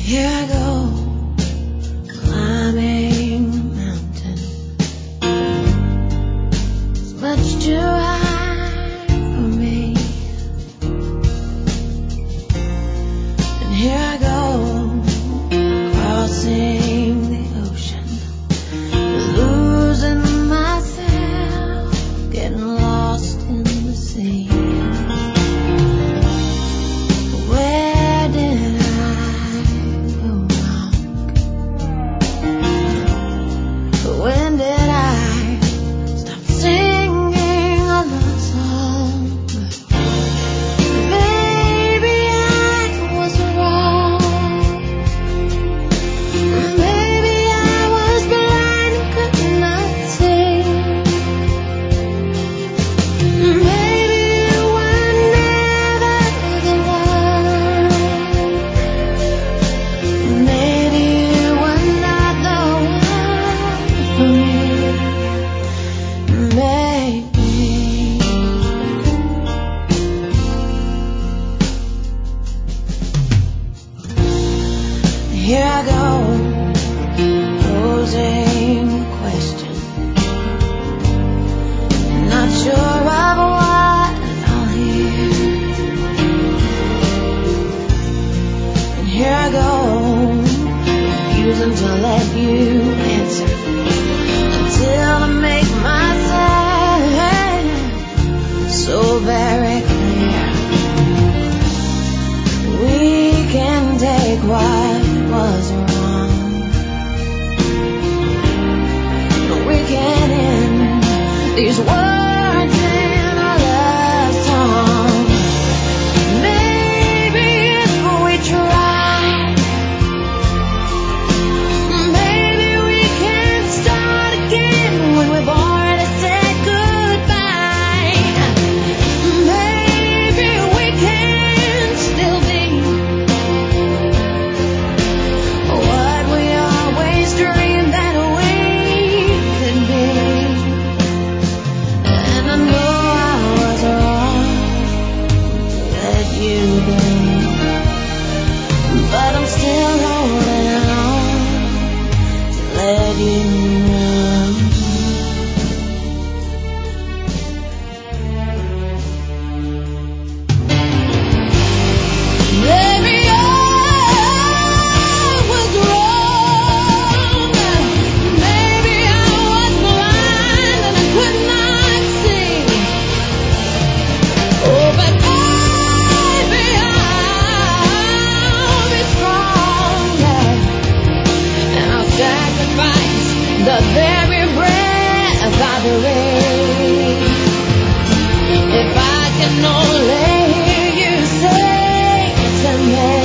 Here I go, climbing a mountain. It's much too high for me. And here I go, crossing the ocean, losing myself, getting lost in the sea. Where did I go wrong? When did I stop singing a love song? Maybe I was wrong. Maybe I was blind and could not see. Maybe you were never the one. Maybe you were not the one for me. Maybe. Here I go, posing a question, not sure of what I'll hear. And here I go, refusing to let you answer until I make myself so very clear. We can take what was wrong, but we can end these words in a love song. Maybe if we try, maybe we can start again when we're born to say goodbye. Maybe we can still be what we always dreamed that we could be. And I know I was wrong to let you go, but I'm still holding on to let you know. Maybe I was wrong. Maybe I was blind and I could not see. Oh, but maybe I'll be stronger, and I'll sacrifice the very breath I breathe. If I can only hear you say to me,